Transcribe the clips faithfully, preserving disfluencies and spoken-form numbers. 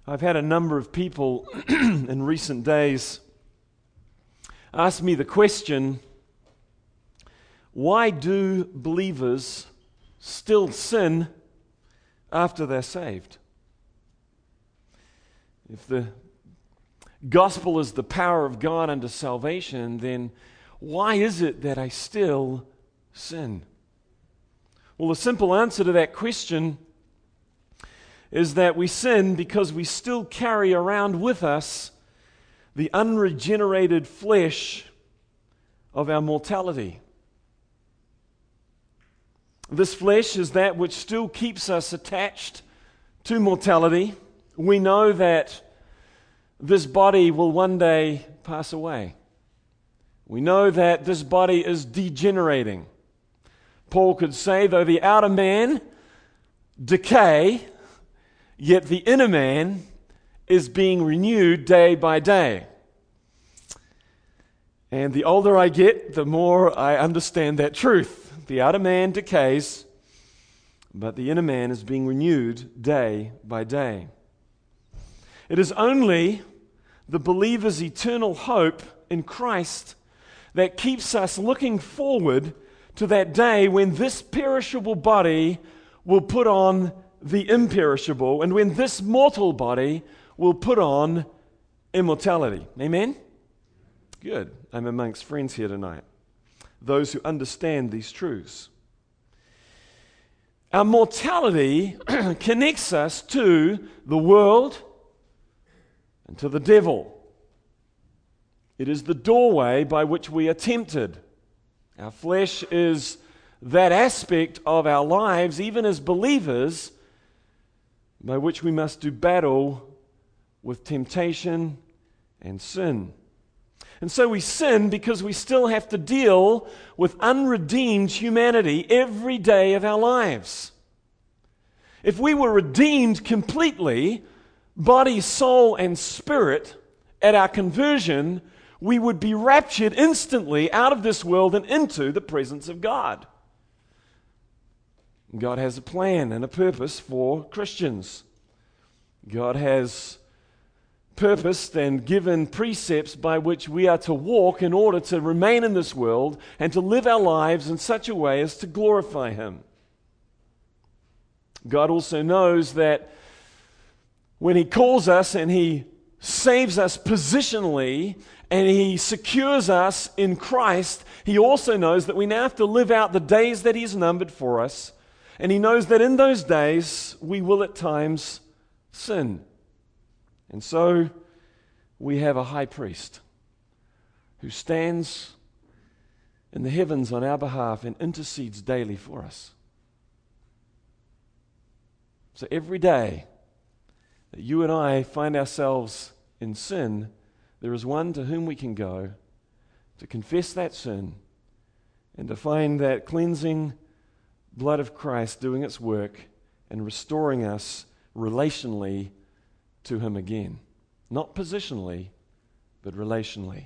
I've had a number of people in recent days ask me the question, why do believers still sin after they're saved? If the gospel is the power of God unto salvation, then why is it that I still sin? Well, the simple answer to that question is that we sin because we still carry around with us the unregenerated flesh of our mortality. This flesh is that which still keeps us attached to mortality. We know that this body will one day pass away. We know that this body is degenerating. Paul could say, though the outer man decay, yet the inner man is being renewed day by day. And the older I get, the more I understand that truth. The outer man decays, but the inner man is being renewed day by day. It is only the believer's eternal hope in Christ that keeps us looking forward to that day when this perishable body will put on the imperishable, and when this mortal body will put on immortality. Amen? Good. I'm amongst friends here tonight, those who understand these truths. Our mortality connects us to the world and to the devil. It is the doorway by which we are tempted. Our flesh is that aspect of our lives, even as believers, by which we must do battle with temptation and sin. And so we sin because we still have to deal with unredeemed humanity every day of our lives. If we were redeemed completely, body, soul, and spirit, at our conversion, we would be raptured instantly out of this world and into the presence of God. God has a plan and a purpose for Christians. God has purposed and given precepts by which we are to walk in order to remain in this world and to live our lives in such a way as to glorify Him. God also knows that when He calls us and He saves us positionally and He secures us in Christ, He also knows that we now have to live out the days that He's numbered for us. And He knows that in those days we will at times sin. And so we have a high priest who stands in the heavens on our behalf and intercedes daily for us. So every day that you and I find ourselves in sin, there is one to whom we can go to confess that sin and to find that cleansing blood of Christ doing its work and restoring us relationally to Him again. Not positionally, but relationally.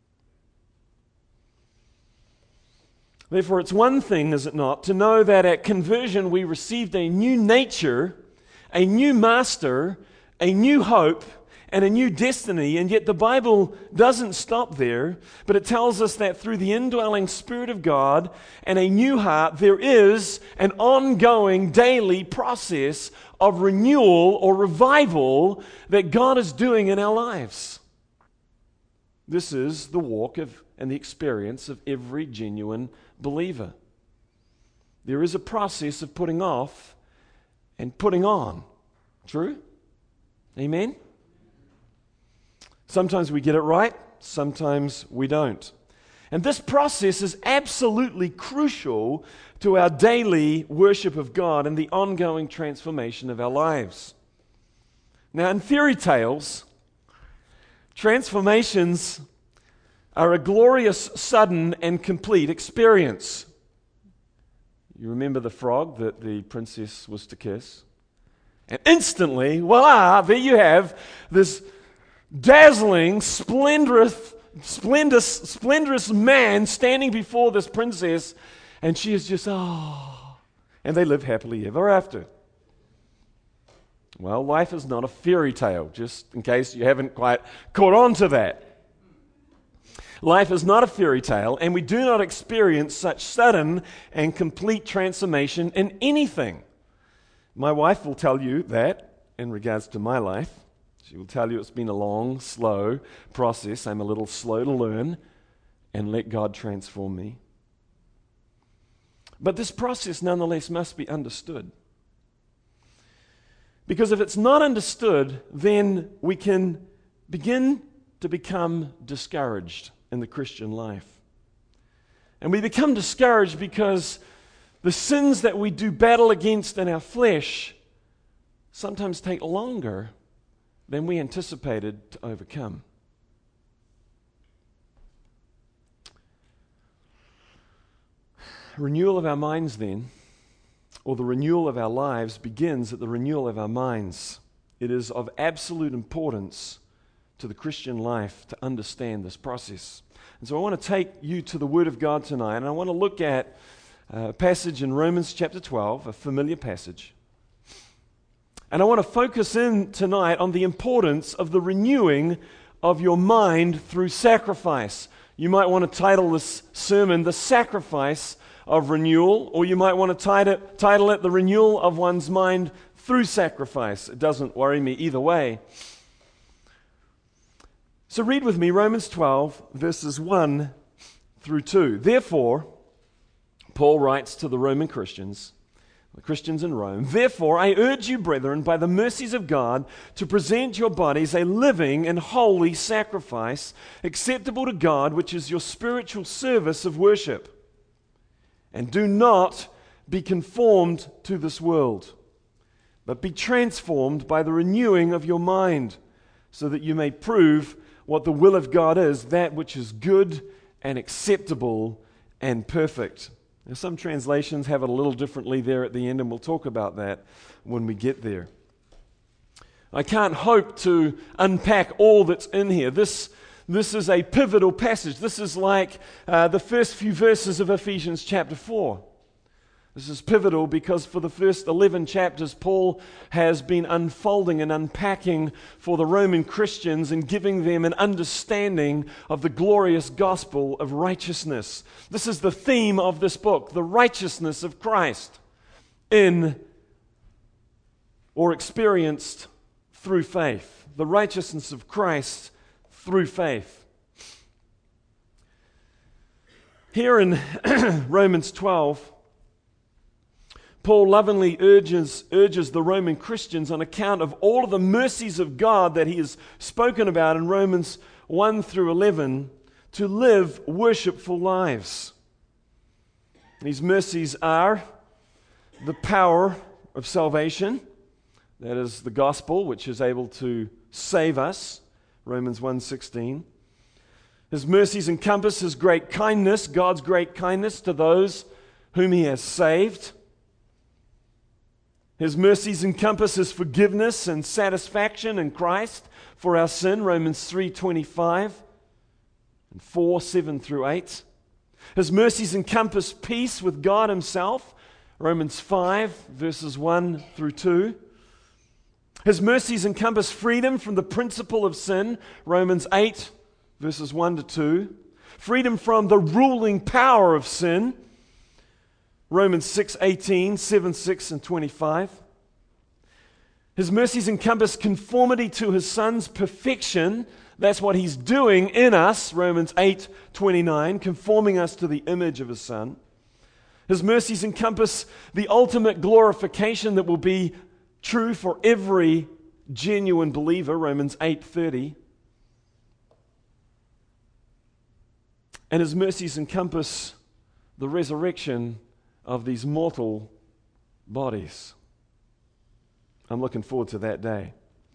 Therefore, it's one thing, is it not, to know that at conversion we received a new nature, a new master, a new hope, and a new destiny, and yet the Bible doesn't stop there, but it tells us that through the indwelling Spirit of God and a new heart, there is an ongoing daily process of renewal or revival that God is doing in our lives. This is the walk of and the experience of every genuine believer. There is a process of putting off and putting on. True? Amen? Sometimes we get it right, sometimes we don't. And this process is absolutely crucial to our daily worship of God and the ongoing transformation of our lives. Now, in fairy tales, transformations are a glorious, sudden, and complete experience. You remember the frog that the princess was to kiss? And instantly, voila, there you have this dazzling, splendorous, splendorous, splendorous man standing before this princess, and she is just, oh, and they live happily ever after. Well, life is not a fairy tale, just in case you haven't quite caught on to that. Life is not a fairy tale, and we do not experience such sudden and complete transformation in anything. My wife will tell you that in regards to my life. She will tell you it's been a long, slow process. I'm a little slow to learn and let God transform me. But this process nonetheless must be understood. Because if it's not understood, then we can begin to become discouraged in the Christian life. And we become discouraged because the sins that we do battle against in our flesh sometimes take longer than we anticipated to overcome. Renewal of our minds, then, or the renewal of our lives, begins at the renewal of our minds. It is of absolute importance to the Christian life to understand this process. And so I want to take you to the Word of God tonight, and I want to look at a passage in Romans chapter twelve, a familiar passage. And I want to focus in tonight on the importance of the renewing of your mind through sacrifice. You might want to title this sermon, The Sacrifice of Renewal, or you might want to title it, title it The Renewal of One's Mind Through Sacrifice. It doesn't worry me either way. So read with me Romans twelve, verses one through two. Therefore, Paul writes to the Roman Christians, the Christians in Rome, therefore I urge you, brethren, by the mercies of God, to present your bodies a living and holy sacrifice, acceptable to God, which is your spiritual service of worship. And do not be conformed to this world, but be transformed by the renewing of your mind, so that you may prove what the will of God is, that which is good and acceptable and perfect. Now, some translations have it a little differently there at the end, and we'll talk about that when we get there. I can't hope to unpack all that's in here. This, this is a pivotal passage. This is like uh, the first few verses of Ephesians chapter four. This is pivotal because for the first eleven chapters, Paul has been unfolding and unpacking for the Roman Christians and giving them an understanding of the glorious gospel of righteousness. This is the theme of this book, the righteousness of Christ in or experienced through faith. The righteousness of Christ through faith. Here in Romans twelve, Paul lovingly urges, urges the Roman Christians on account of all of the mercies of God that he has spoken about in Romans one through eleven to live worshipful lives. These mercies are the power of salvation, that is the gospel which is able to save us, Romans one sixteen. His mercies encompass his great kindness, God's great kindness to those whom he has saved. His mercies encompass his forgiveness and satisfaction in Christ for our sin, Romans three twenty-five and four, seven through eight. His mercies encompass peace with God himself, Romans five, verses one through two. His mercies encompass freedom from the principle of sin, Romans eight, verses one to two. Freedom from the ruling power of sin, Romans six eighteen, seven, six, and twenty-five. His mercies encompass conformity to his Son's perfection. That's what he's doing in us, Romans eight twenty-nine, conforming us to the image of his Son. His mercies encompass the ultimate glorification that will be true for every genuine believer, Romans eight thirty. And his mercies encompass the resurrection of these mortal bodies. I'm looking forward to that day.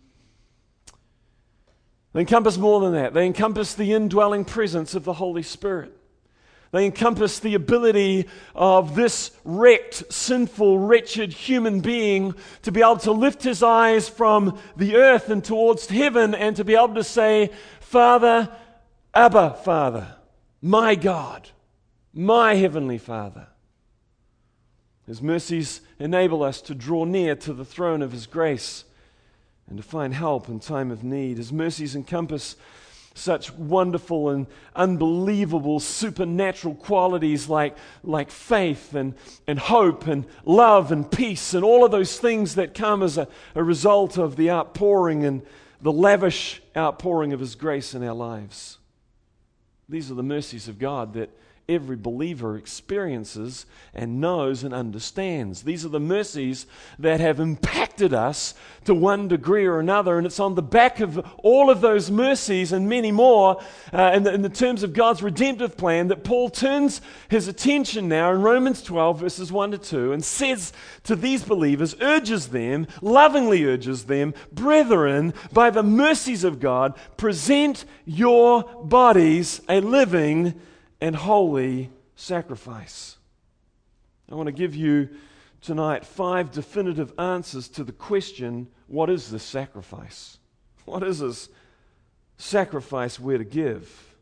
They encompass more than that. They encompass the indwelling presence of the Holy Spirit. They encompass the ability of this wrecked, sinful, wretched human being to be able to lift his eyes from the earth and towards heaven and to be able to say, Father, Abba, Father, my God, my Heavenly Father. His mercies enable us to draw near to the throne of his grace and to find help in time of need. His mercies encompass such wonderful and unbelievable supernatural qualities like, like faith and, and hope and love and peace and all of those things that come as a, a result of the outpouring and the lavish outpouring of His grace in our lives. These are the mercies of God that every believer experiences and knows and understands. These are the mercies that have impacted us to one degree or another, and it's on the back of all of those mercies and many more uh, in, the, in the terms of God's redemptive plan that Paul turns his attention now in Romans twelve verses one to two and says to these believers, urges them, lovingly urges them, brethren, by the mercies of God, present your bodies a living and holy sacrifice. I want to give you tonight five definitive answers to the question, what is this sacrifice? What is this sacrifice we're to give?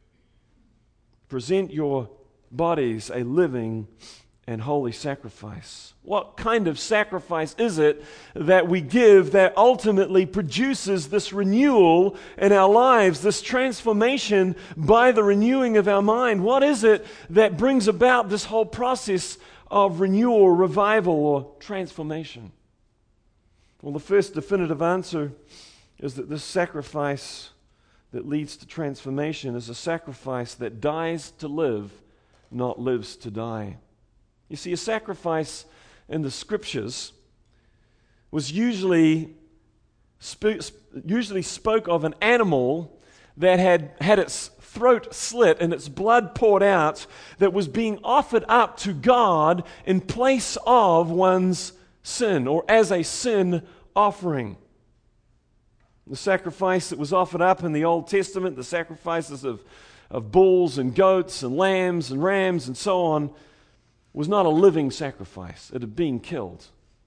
Present your bodies a living and holy sacrifice. What kind of sacrifice is it that we give that ultimately produces this renewal in our lives, this transformation by the renewing of our mind? What is it that brings about this whole process of renewal, revival, or transformation? Well, the first definitive answer is that this sacrifice that leads to transformation is a sacrifice that dies to live, not lives to die. You see, a sacrifice in the Scriptures was usually sp- usually spoke of an animal that had had its throat slit and its blood poured out, that was being offered up to God in place of one's sin, or as a sin offering. The sacrifice that was offered up in the Old Testament, the sacrifices of, of bulls and goats and lambs and rams and so on, was not a living sacrifice. It had been killed.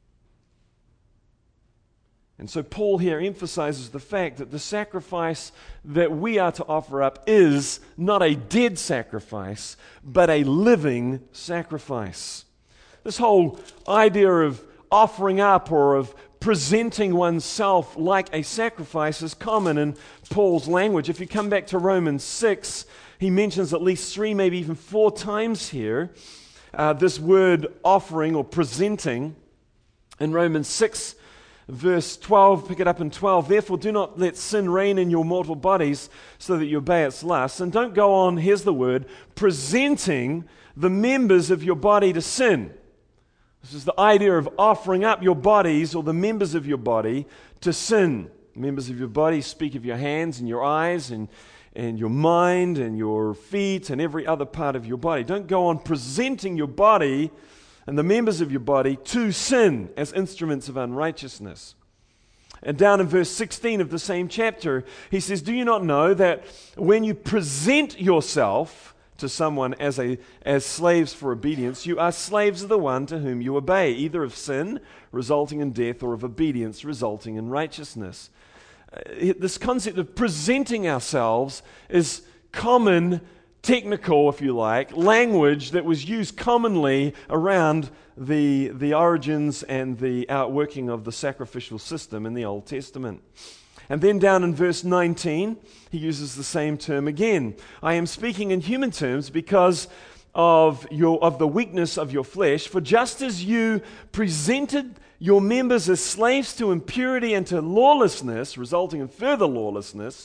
And so Paul here emphasizes the fact that the sacrifice that we are to offer up is not a dead sacrifice, but a living sacrifice. This whole idea of offering up or of presenting oneself like a sacrifice is common in Paul's language. If you come back to Romans six, he mentions at least three, maybe even four times here, Uh, this word offering or presenting. In Romans six, verse twelve, pick it up in twelve. Therefore, do not let sin reign in your mortal bodies so that you obey its lusts. And don't go on, here's the word, presenting the members of your body to sin. This is the idea of offering up your bodies or the members of your body to sin. Members of your body speak of your hands and your eyes and and your mind and your feet and every other part of your body. Don't go on presenting your body and the members of your body to sin as instruments of unrighteousness. And down in verse sixteen of the same chapter, he says, do you not know that when you present yourself to someone as a as slaves for obedience, you are slaves of the one to whom you obey, either of sin, resulting in death, or of obedience, resulting in righteousness? Uh, this concept of presenting ourselves is common, technical, if you like, language that was used commonly around the, the origins and the outworking of the sacrificial system in the Old Testament. And then down in verse nineteen, he uses the same term again. I am speaking in human terms because of your of the weakness of your flesh, for just as you presented your members as slaves to impurity and to lawlessness, resulting in further lawlessness,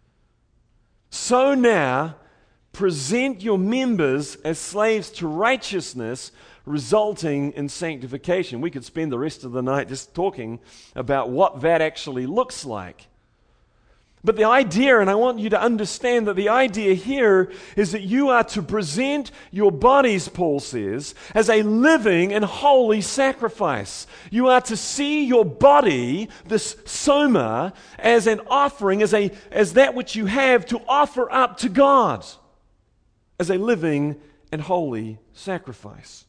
so now present your members as slaves to righteousness, resulting in sanctification. We could spend the rest of the night just talking about what that actually looks like. But the idea, and I want you to understand that the idea here is that you are to present your bodies, Paul says, as a living and holy sacrifice. You are to see your body, this soma, as an offering, as a as that which you have to offer up to God, as a living and holy sacrifice.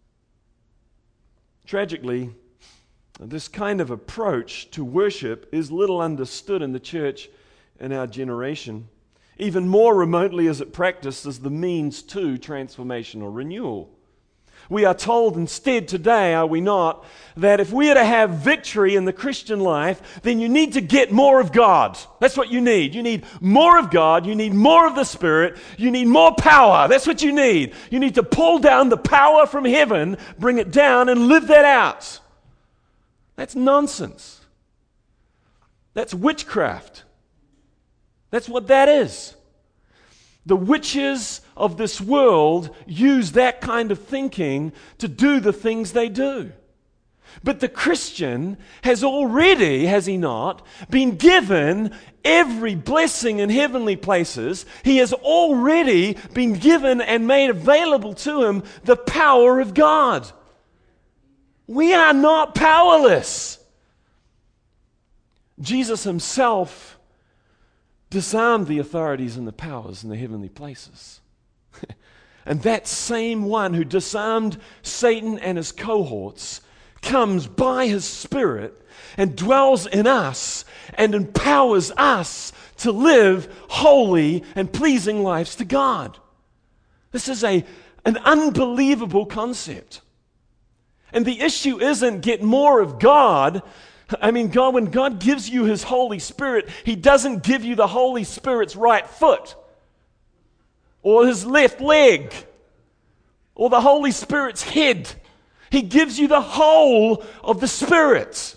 Tragically, this kind of approach to worship is little understood in the church in our generation. Even more remotely is it practiced as the means to transformation or renewal. We are told instead today, are we not, that if we are to have victory in the Christian life, then you need to get more of God. That's what you need. You need more of God. You need more of the Spirit. You need more power. That's what you need. You need to pull down the power from heaven, bring it down, and live that out. That's nonsense. That's witchcraft. That's what that is. The witches of this world use that kind of thinking to do the things they do. But the Christian has already, has he not, been given every blessing in heavenly places. He has already been given and made available to him the power of God. We are not powerless. Jesus himself disarmed the authorities and the powers in the heavenly places. And that same one who disarmed Satan and his cohorts comes by his Spirit and dwells in us and empowers us to live holy and pleasing lives to God. This is a, an unbelievable concept. And the issue isn't get more of God. I mean, God, when God gives you his Holy Spirit, he doesn't give you the Holy Spirit's right foot or his left leg or the Holy Spirit's head. He gives you the whole of the Spirit.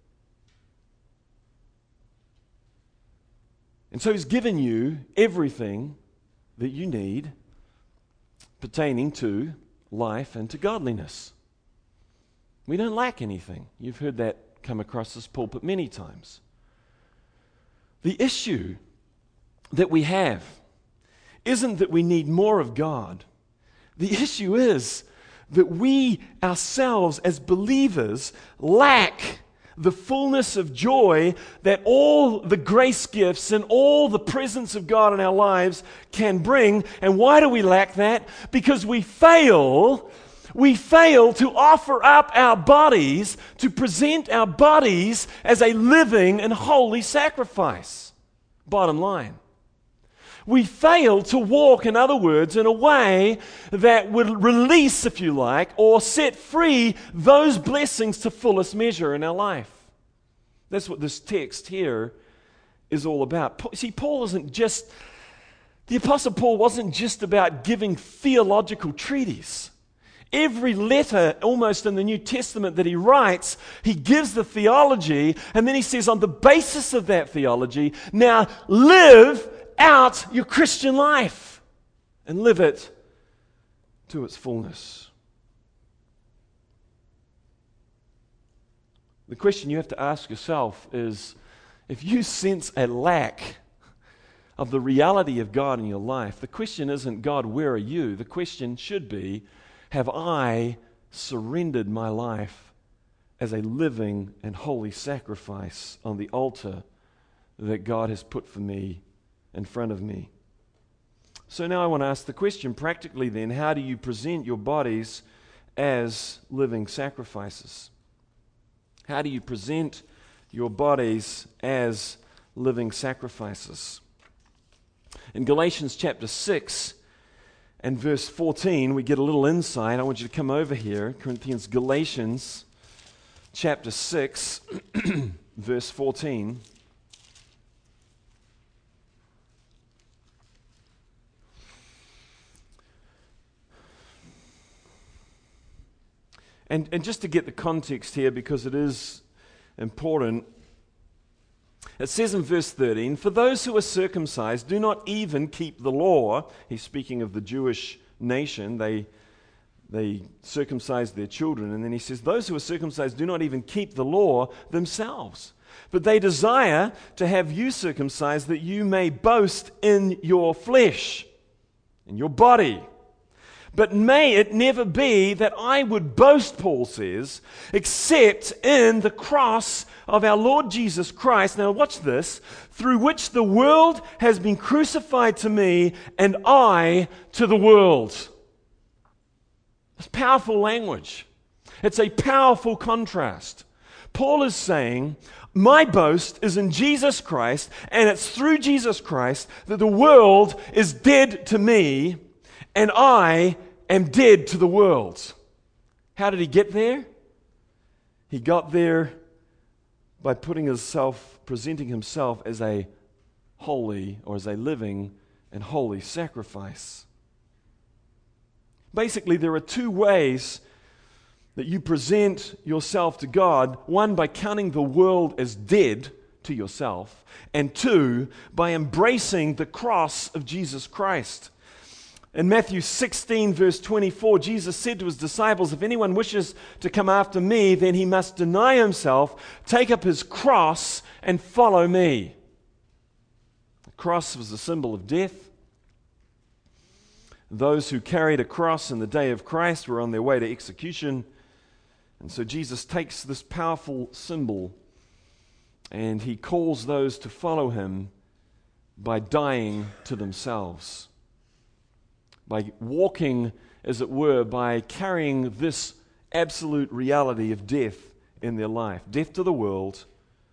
And so he's given you everything that you need pertaining to life and to godliness. We don't lack anything. You've heard that come across this pulpit many times. The issue that we have isn't that we need more of God. The issue is that we ourselves as believers lack the fullness of joy that all the grace gifts and all the presence of God in our lives can bring. And why do we lack that? Because we fail We fail to offer up our bodies, to present our bodies as a living and holy sacrifice. Bottom line. We fail to walk, in other words, in a way that would release, if you like, or set free those blessings to fullest measure in our life. That's what this text here is all about. See, Paul isn't just, the Apostle Paul wasn't just about giving theological treatises. Every letter almost in the New Testament that he writes, he gives the theology, and then he says on the basis of that theology, now live out your Christian life and live it to its fullness. The question you have to ask yourself is, if you sense a lack of the reality of God in your life, the question isn't, God, where are you? The question should be, have I surrendered my life as a living and holy sacrifice on the altar that God has put for me in front of me? So now I want to ask the question practically then, how do you present your bodies as living sacrifices? How do you present your bodies as living sacrifices? In Galatians chapter six, and verse fourteen, we get a little insight. I want you to come over here. Corinthians, Galatians, chapter six, verse fourteen. And, and just to get the context here, because it is important, it says in verse thirteen, for those who are circumcised do not even keep the law. He's speaking of the Jewish nation. They, they circumcised their children. And then he says, those who are circumcised do not even keep the law themselves. But they desire to have you circumcised that you may boast in your flesh, in your body. But may it never be that I would boast, Paul says, except in the cross of our Lord Jesus Christ. Now watch this. Through which the world has been crucified to me and I to the world. It's powerful language. It's a powerful contrast. Paul is saying, my boast is in Jesus Christ, and it's through Jesus Christ that the world is dead to me and I am dead to the world. How did he get there? He got there by putting himself, presenting himself as a holy or as a living and holy sacrifice. Basically, there are two ways that you present yourself to God. One, by counting the world as dead to yourself, and two, by embracing the cross of Jesus Christ. In Matthew sixteen, verse twenty-four, Jesus said to his disciples, "If anyone wishes to come after me, then he must deny himself, take up his cross, and follow me." The cross was a symbol of death. Those who carried a cross in the day of Christ were on their way to execution. And so Jesus takes this powerful symbol and he calls those to follow him by dying to themselves. By walking, as it were, by carrying this absolute reality of death in their life. Death to the world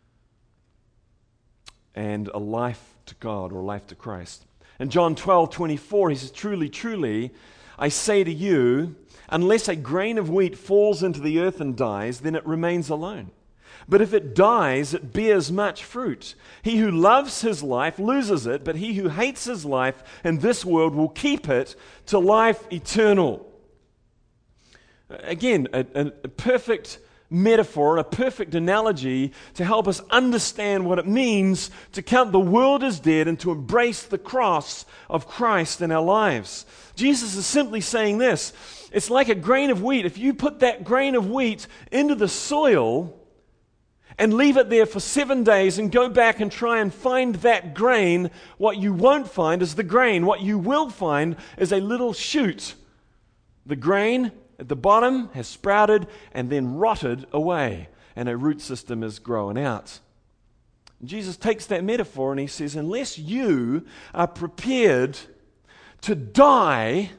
and a life to God, or a life to Christ. In John twelve twenty-four, he says, "Truly, truly, I say to you, unless a grain of wheat falls into the earth and dies, then it remains alone. But if it dies, it bears much fruit. He who loves his life loses it, but he who hates his life in this world will keep it to life eternal." Again, a, a, a perfect metaphor and a perfect analogy to help us understand what it means to count the world as dead and to embrace the cross of Christ in our lives. Jesus is simply saying this: it's like a grain of wheat. If you put that grain of wheat into the soil and leave it there for seven days and go back and try and find that grain, what you won't find is the grain. What you will find is a little shoot. The grain at the bottom has sprouted and then rotted away, and a root system is growing out. Jesus takes that metaphor and he says, unless you are prepared to die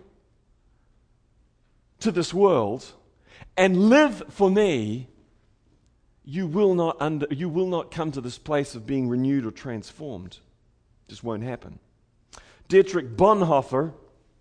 to this world and live for me, you will not under, you will not come to this place of being renewed or transformed. It just won't happen. Dietrich Bonhoeffer,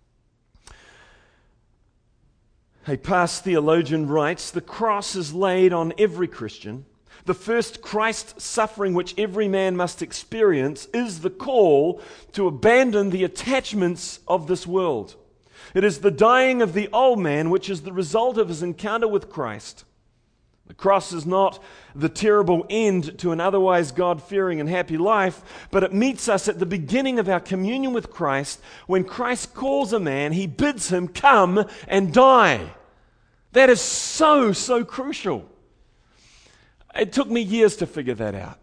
a past theologian, writes, "The cross is laid on every Christian. The first Christ suffering which every man must experience is the call to abandon the attachments of this world. It is the dying of the old man which is the result of his encounter with Christ. The cross is not the terrible end to an otherwise God-fearing and happy life, but it meets us at the beginning of our communion with Christ. When Christ calls a man, he bids him come and die." That is so, so crucial. It took me years to figure that out.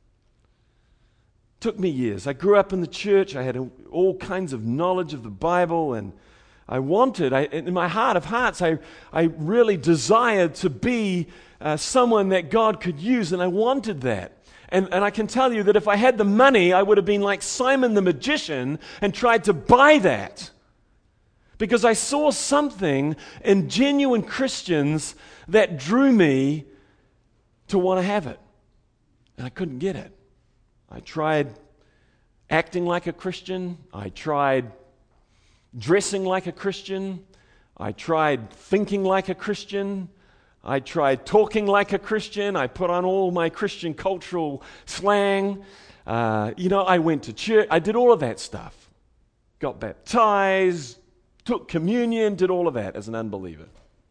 It took me years. I grew up in the church. I had all kinds of knowledge of the Bible, and I wanted, I, in my heart of hearts, I, I really desired to be uh, someone that God could use, and I wanted that. And, and I can tell you that if I had the money, I would have been like Simon the magician and tried to buy that. Because I saw something in genuine Christians that drew me to want to have it. And I couldn't get it. I tried acting like a Christian. I tried dressing like a Christian. I tried thinking like a Christian. I tried talking like a Christian. I put on all my Christian cultural slang. Uh, you know, I went to church. I did all of that stuff. Got baptized, took communion, did all of that as an unbeliever.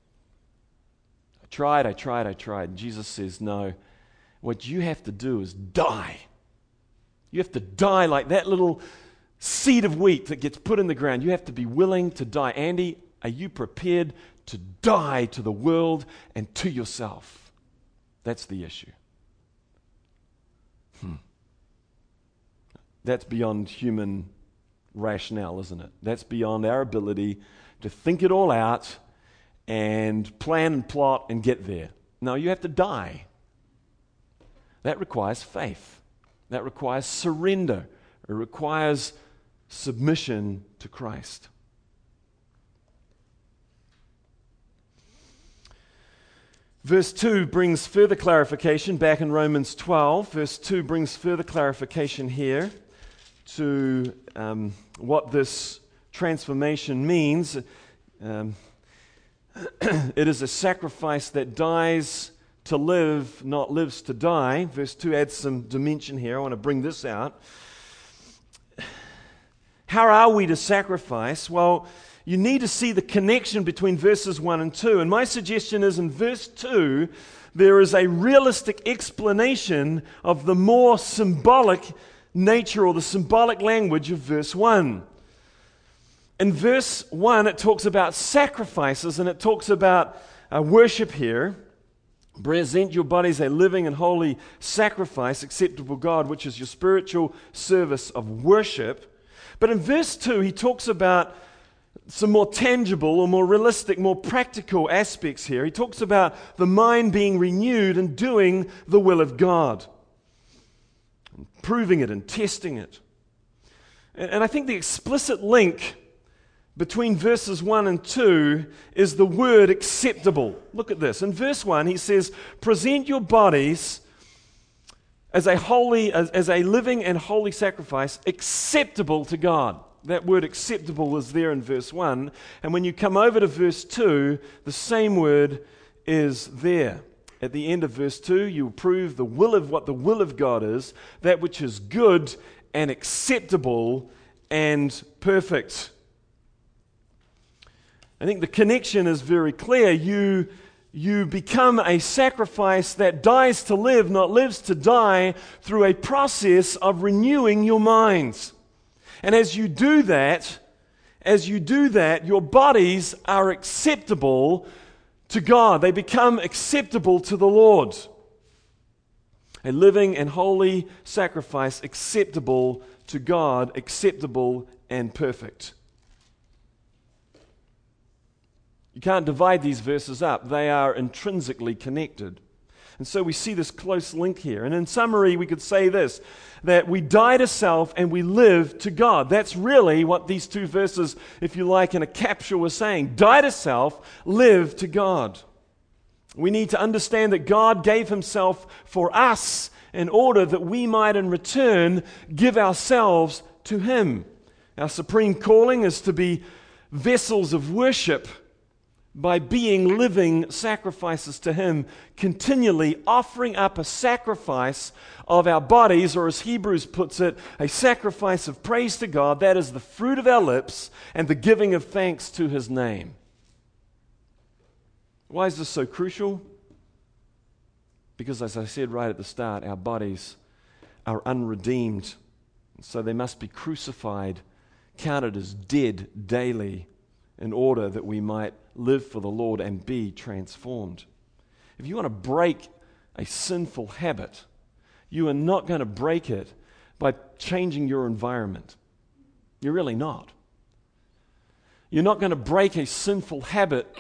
I tried, I tried, I tried. And Jesus says, no, what you have to do is die. You have to die like that little seed of wheat that gets put in the ground. You have to be willing to die. Andy, are you prepared to die to the world and to yourself? That's the issue. Hmm. That's beyond human rationale, isn't it? That's beyond our ability to think it all out and plan and plot and get there. No, you have to die. That requires faith. That requires surrender. It requires submission to Christ. Verse two brings further clarification back in Romans twelve. Verse two brings further clarification here to um, what this transformation means. Um, It is a sacrifice that dies to live, not lives to die. Verse two adds some dimension here. I want to bring this out. How are we to sacrifice? Well, you need to see the connection between verses one and two. And my suggestion is in verse two, there is a realistic explanation of the more symbolic nature or the symbolic language of verse one. In verse one, it talks about sacrifices and it talks about uh, worship here. Present your bodies a living and holy sacrifice, acceptable God, which is your spiritual service of worship. But in verse two, he talks about some more tangible or more realistic, more practical aspects here. He talks about the mind being renewed and doing the will of God, and proving it and testing it. And, and I think the explicit link between verses one and two is the word acceptable. Look at this. In verse one, he says, present your bodies as a holy, as, as a living and holy sacrifice, acceptable to God. That word acceptable is there in verse one. And when you come over to verse two, the same word is there. At the end of verse two, you prove the will of what the will of God is, that which is good and acceptable and perfect. I think the connection is very clear. You, you become a sacrifice that dies to live, not lives to die, through a process of renewing your minds. And as you do that, as you do that, your bodies are acceptable to God. They become acceptable to the Lord. A living and holy sacrifice acceptable to God, acceptable and perfect. You can't divide these verses up. They are intrinsically connected. And so we see this close link here. And in summary, we could say this, that we die to self and we live to God. That's really what these two verses, if you like, in a capsule were saying. Die to self, live to God. We need to understand that God gave himself for us in order that we might in return give ourselves to him. Our supreme calling is to be vessels of worship, by being living sacrifices to him, continually offering up a sacrifice of our bodies, or as Hebrews puts it, a sacrifice of praise to God. That is the fruit of our lips and the giving of thanks to his name. Why is this so crucial? Because, as I said right at the start, our bodies are unredeemed, so they must be crucified, counted as dead daily, in order that we might live for the Lord and be transformed. If you want to break a sinful habit, you are not going to break it by changing your environment. You're really not. You're not going to break a sinful habit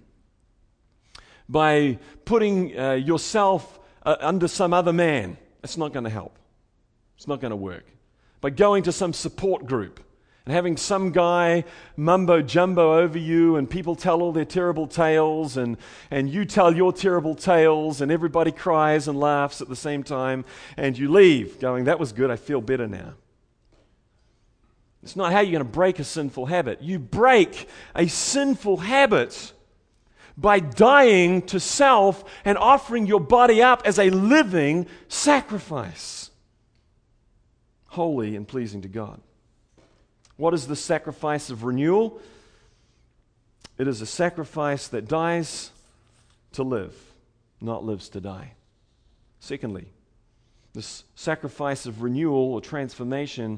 by putting uh, yourself uh, under some other man. It's not going to help. It's not going to work. By going to some support group and having some guy mumbo-jumbo over you, and people tell all their terrible tales, and, and you tell your terrible tales, and everybody cries and laughs at the same time, and you leave going, that was good, I feel better now. It's not how you're going to break a sinful habit. You break a sinful habit by dying to self and offering your body up as a living sacrifice, holy and pleasing to God. What is the sacrifice of renewal? It is a sacrifice that dies to live, not lives to die. Secondly, this sacrifice of renewal or transformation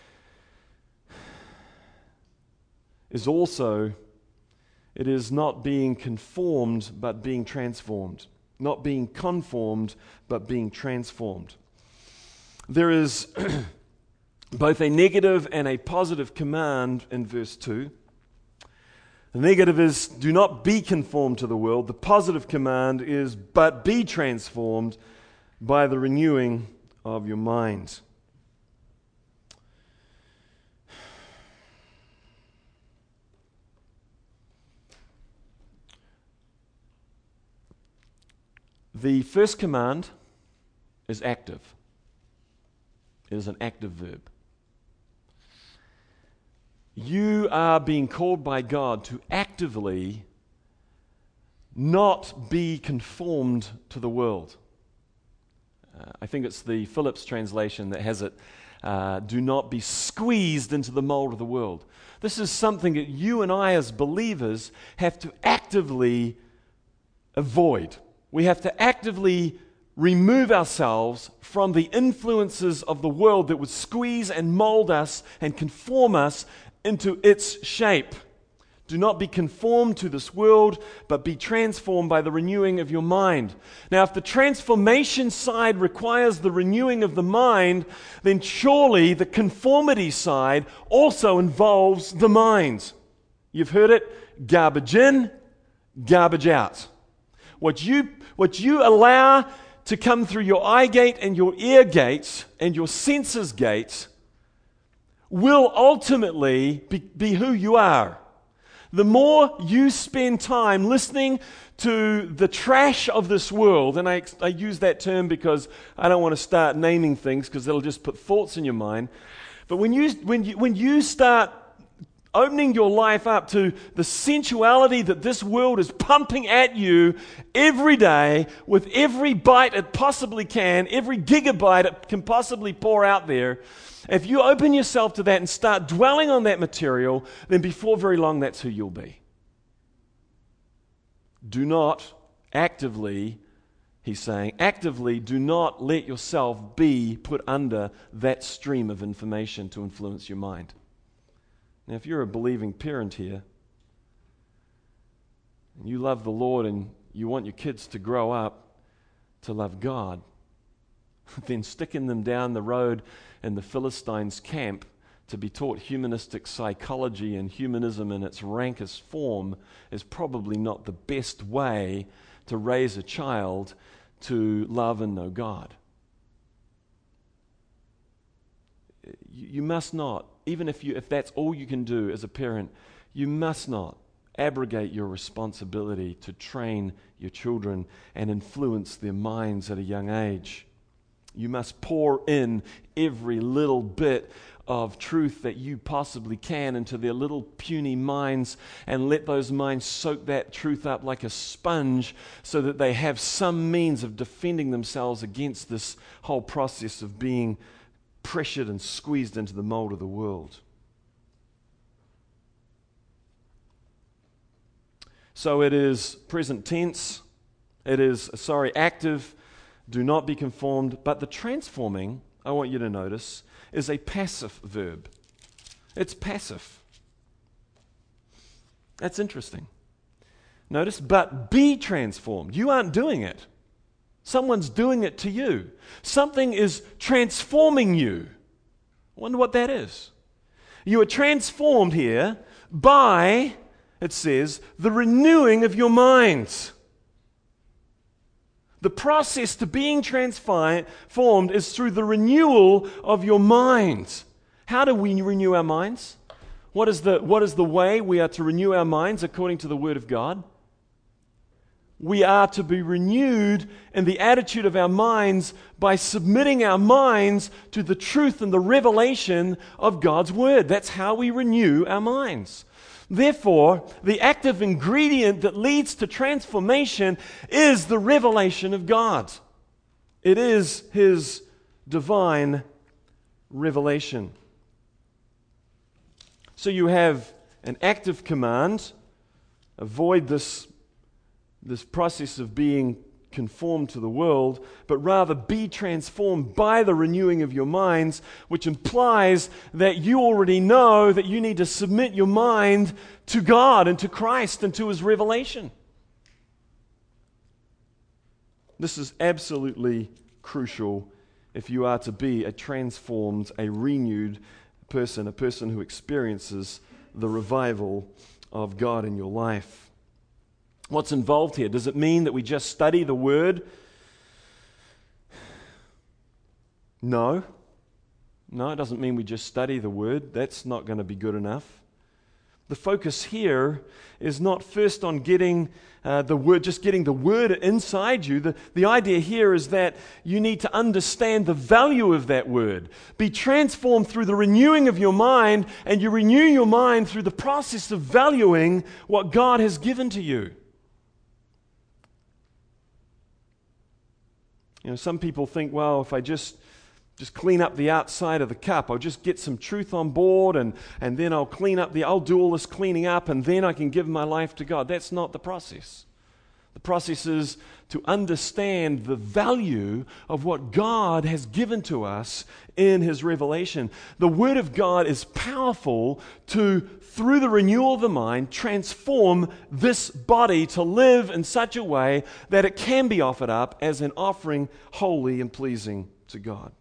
is also, it is not being conformed, but being transformed. Not being conformed, but being transformed. There is both a negative and a positive command in verse two. The negative is, do not be conformed to the world. The positive command is, but be transformed by the renewing of your mind. The first command is active. It is an active verb. You are being called by God to actively not be conformed to the world. Uh, I think it's the Phillips translation that has it, uh, do not be squeezed into the mold of the world. This is something that you and I as believers have to actively avoid. We have to actively remove ourselves from the influences of the world that would squeeze and mold us and conform us into its shape. Do not be conformed to this world, but be transformed by the renewing of your mind. Now, if the transformation side requires the renewing of the mind, then surely the conformity side also involves the mind. You've heard it, garbage in, garbage out. What you, what you allow to come through your eye gate and your ear gates and your senses gates will ultimately be, be who you are. The more you spend time listening to the trash of this world, and I, I use that term because I don't want to start naming things because it'll just put thoughts in your mind. But when you, when you, when you start opening your life up to the sensuality that this world is pumping at you every day with every bite it possibly can, every gigabyte it can possibly pour out there, if you open yourself to that and start dwelling on that material, then before very long that's who you'll be. Do not actively, he's saying, actively do not let yourself be put under that stream of information to influence your mind. Now, if you're a believing parent here, and you love the Lord and you want your kids to grow up to love God, then sticking them down the road in the Philistines' camp to be taught humanistic psychology and humanism in its rankest form is probably not the best way to raise a child to love and know God. You must not, even if you if that's all you can do as a parent, you must not abrogate your responsibility to train your children and influence their minds at a young age. You must pour in every little bit of truth that you possibly can into their little puny minds and let those minds soak that truth up like a sponge so that they have some means of defending themselves against this whole process of being pressured and squeezed into the mold of the world. So it is present tense, it is, sorry, active, do not be conformed, but the transforming, I want you to notice, is a passive verb. It's passive. That's interesting. Notice, but be transformed. You aren't doing it. Someone's doing it to you. Something is transforming you. I wonder what that is. You are transformed here by, it says, the renewing of your minds. The process to being transformed is through the renewal of your minds. How do we renew our minds? What is the, what is the way we are to renew our minds according to the Word of God? We are to be renewed in the attitude of our minds by submitting our minds to the truth and the revelation of God's Word. That's how we renew our minds. Therefore, the active ingredient that leads to transformation is the revelation of God. It is His divine revelation. So you have an active command, avoid this this process of being conformed to the world, but rather be transformed by the renewing of your minds, which implies that you already know that you need to submit your mind to God and to Christ and to His revelation. This is absolutely crucial if you are to be a transformed, a renewed person, a person who experiences the revival of God in your life. What's involved here? Does it mean that we just study the Word? No. No, it doesn't mean we just study the Word. That's not going to be good enough. The focus here is not first on getting uh, the Word, just getting the Word inside you. The, the idea here is that you need to understand the value of that Word. Be transformed through the renewing of your mind, and you renew your mind through the process of valuing what God has given to you. You know, some people think, well, if I just just clean up the outside of the cup, I'll just get some truth on board, and, and then I'll clean up the, I'll do all this cleaning up, and then I can give my life to God. That's not the process. The process is to understand the value of what God has given to us in His revelation. The Word of God is powerful to, through the renewal of the mind, transform this body to live in such a way that it can be offered up as an offering holy and pleasing to God.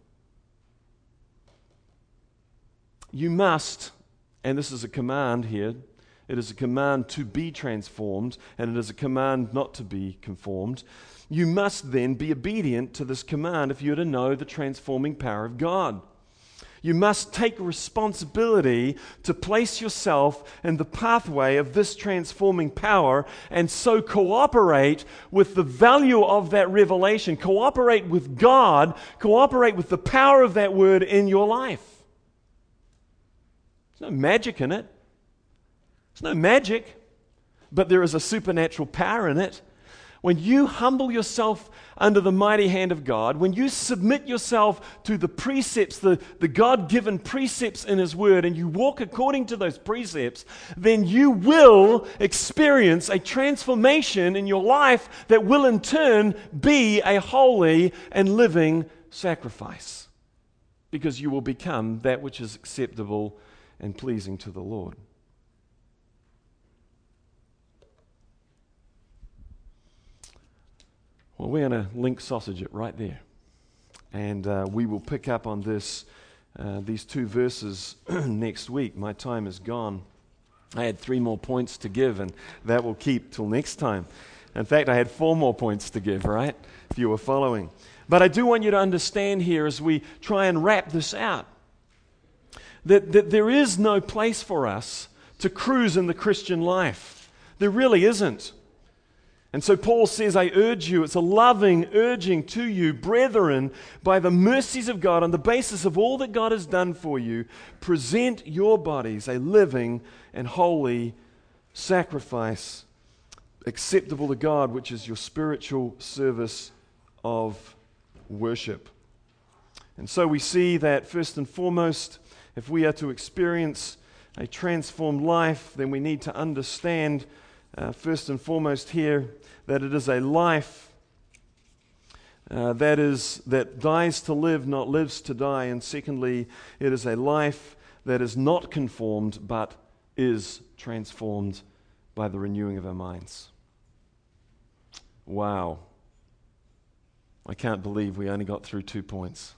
You must, and this is a command here, it is a command to be transformed, and it is a command not to be conformed. You must then be obedient to this command if you're to know the transforming power of God. You must take responsibility to place yourself in the pathway of this transforming power, and so cooperate with the value of that revelation, cooperate with God, cooperate with the power of that word in your life. There's no magic in it. There's no magic, but there is a supernatural power in it. When you humble yourself under the mighty hand of God, when you submit yourself to the precepts, the, the God-given precepts in His Word, and you walk according to those precepts, then you will experience a transformation in your life that will in turn be a holy and living sacrifice, because you will become that which is acceptable and pleasing to the Lord. Well, we're going to link sausage it right there. And uh, we will pick up on this, uh, these two verses next week. My time is gone. I had three more points to give, and that will keep till next time. In fact, I had four more points to give, right? If you were following. But I do want you to understand here as we try and wrap this out, that, that there is no place for us to cruise in the Christian life. There really isn't. And so Paul says, I urge you, it's a loving urging to you, brethren, by the mercies of God, on the basis of all that God has done for you, present your bodies a living and holy sacrifice, acceptable to God, which is your spiritual service of worship. And so we see that first and foremost, if we are to experience a transformed life, then we need to understand uh, first and foremost here that it is a life uh, that is that dies to live, not lives to die. And secondly, it is a life that is not conformed, but is transformed by the renewing of our minds. Wow. I can't believe we only got through two points.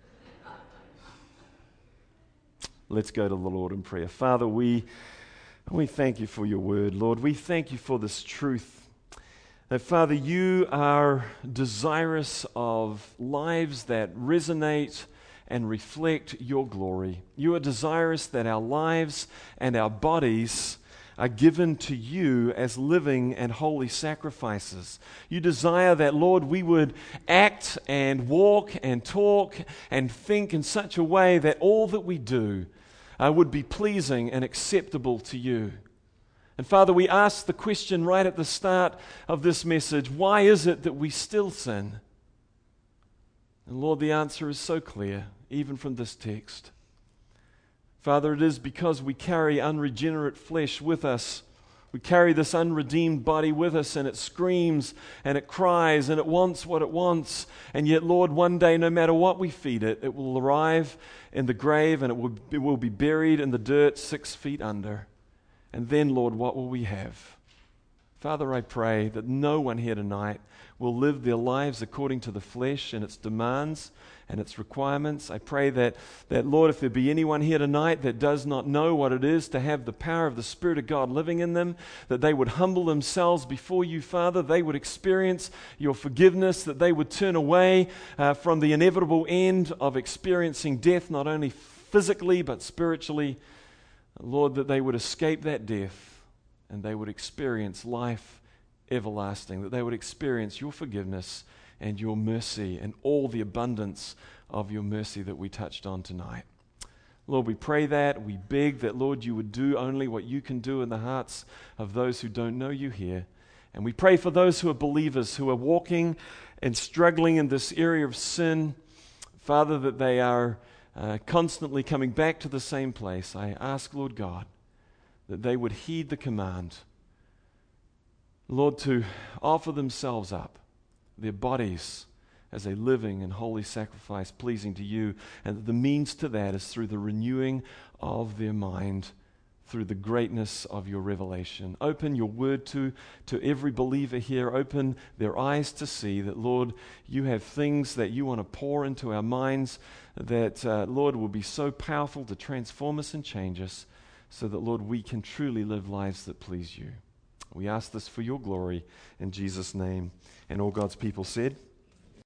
Let's go to the Lord in prayer. Father, we, we thank you for your word, Lord. We thank you for this truth. That, Father, you are desirous of lives that resonate and reflect your glory. You are desirous that our lives and our bodies are given to you as living and holy sacrifices. You desire that, Lord, we would act and walk and talk and think in such a way that all that we do uh, would be pleasing and acceptable to you. And Father, we ask the question right at the start of this message, why is it that we still sin? And Lord, the answer is so clear, even from this text. Father, it is because we carry unregenerate flesh with us. We carry this unredeemed body with us, and it screams and it cries and it wants what it wants. And yet, Lord, one day, no matter what we feed it, it will arrive in the grave and it will, it will be buried in the dirt six feet under. And then, Lord, what will we have? Father, I pray that no one here tonight will live their lives according to the flesh and its demands and its requirements. I pray that, that, Lord, if there be anyone here tonight that does not know what it is to have the power of the Spirit of God living in them, that they would humble themselves before you, Father, they would experience your forgiveness, that they would turn away uh, from the inevitable end of experiencing death, not only physically but spiritually. Lord, that they would escape that death and they would experience life everlasting, that they would experience your forgiveness and your mercy and all the abundance of your mercy that we touched on tonight. Lord, we pray that, we beg that, Lord, you would do only what you can do in the hearts of those who don't know you here. And we pray for those who are believers, who are walking and struggling in this area of sin, Father, that they are uh, constantly coming back to the same place, I ask, Lord God, that they would heed the command, Lord, to offer themselves up, their bodies, as a living and holy sacrifice pleasing to you, and that the means to that is through the renewing of their mind, through the greatness of your revelation. Open your word to, to every believer here. Open their eyes to see that, Lord, you have things that you want to pour into our minds that, uh, Lord, will be so powerful to transform us and change us, so that, Lord, we can truly live lives that please you. We ask this for your glory in Jesus' name. And all God's people said,